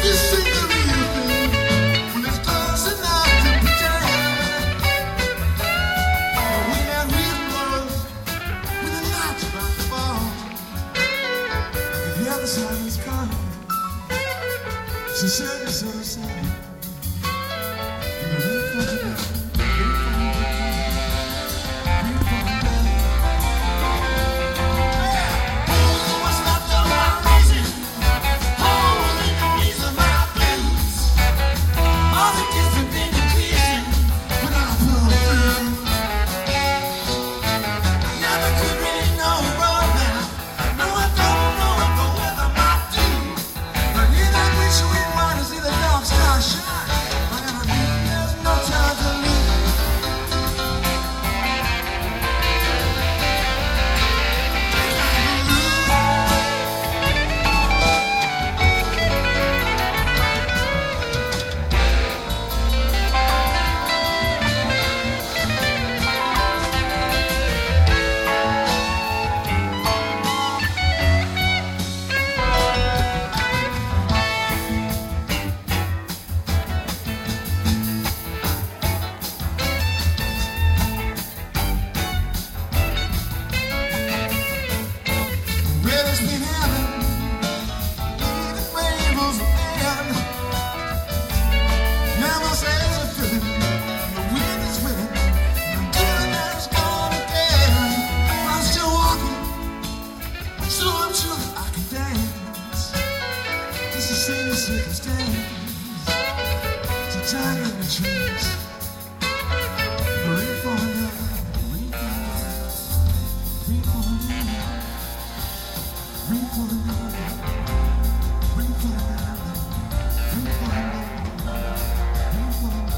She said it's so sad. Circumstance, it's a time in the trees. Wait for love, wait for love, wait for love, wait for love, wait for love, wait for love, wait for love.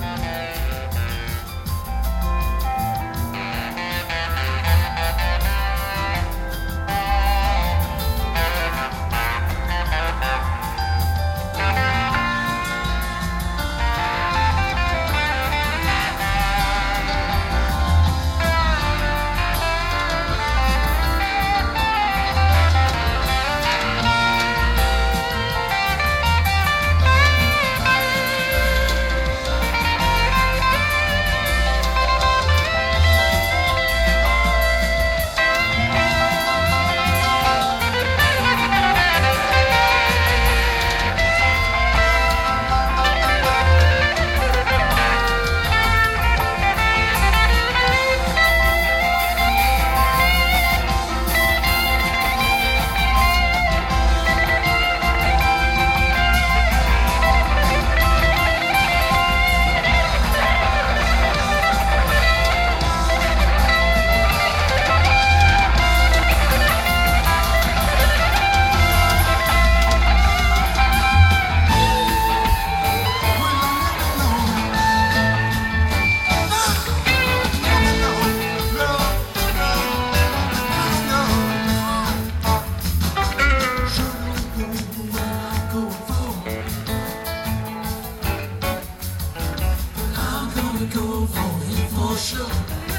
Go for it for sure.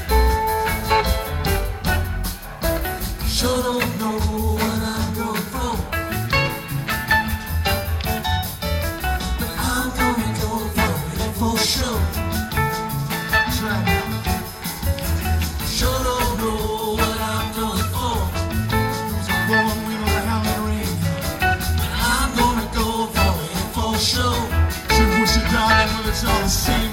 Sure don't know what I'm going for, but I'm gonna go for it for sure. Try now. Sure don't know what I'm going for. Blowing wind over howling rain, but I'm gonna go for it for sure. She push it down until it's all the same.